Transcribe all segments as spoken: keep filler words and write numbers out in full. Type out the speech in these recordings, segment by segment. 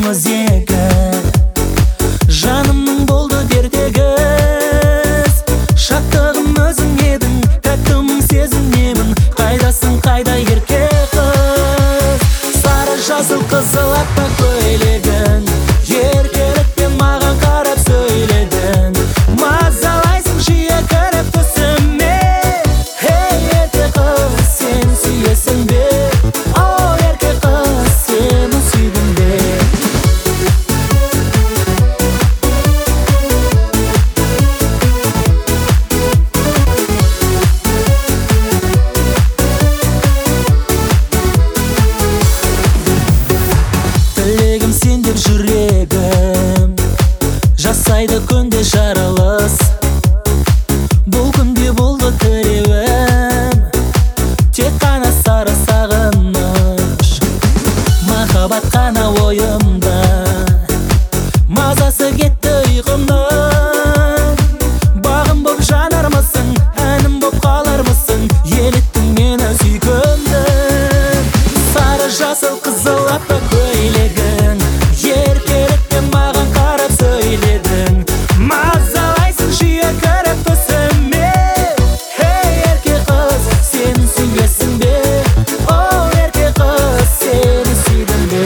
екеуміз екі, жанымның болды дертегіз. Шаттығым өзің едің, тәттімін сезінемін. Қайдасың, қайда ерке қыз? Сары жасыл қызыл аппақ көйлегің, еркелікпен маған қарап сөйледің. Мазалайсың жиі кіріп түсіме. Ей ерке қыз, сен сүйесің бе? О ерке қыз, сені сүйдім бе? Тілегім сен деп жүрегім, жасайды күнде жарылыс. Бұл күнде болды тіреуім, тек қана сары сағыныш. Махаббат қана ойымда, мазасы кетті ұйқымның. Бағым боп жанармысың, әнім боп қалармысың, елеттің мені сүйкімді. Сары жасыл қызыл аппақ көйлегің, еркелікпен маған қарап сөйледің. Мазалайсың жиі кіріп түсіме. Ей ерке қыз, сен сүйесің бе? О ерке қыз, сені сүйдім бе?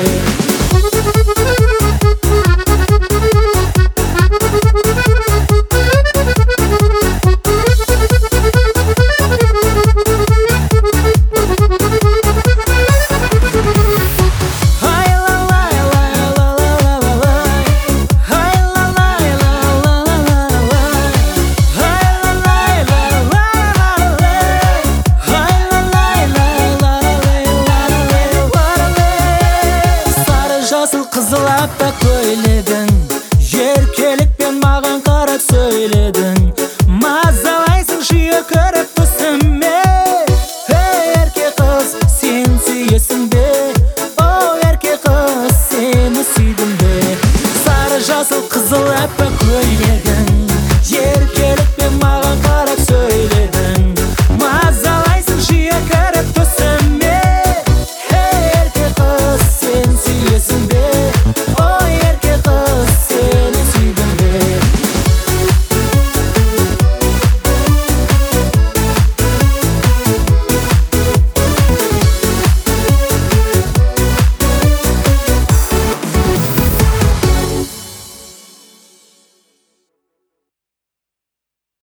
Жасыл қызыл аппақ көйлегің,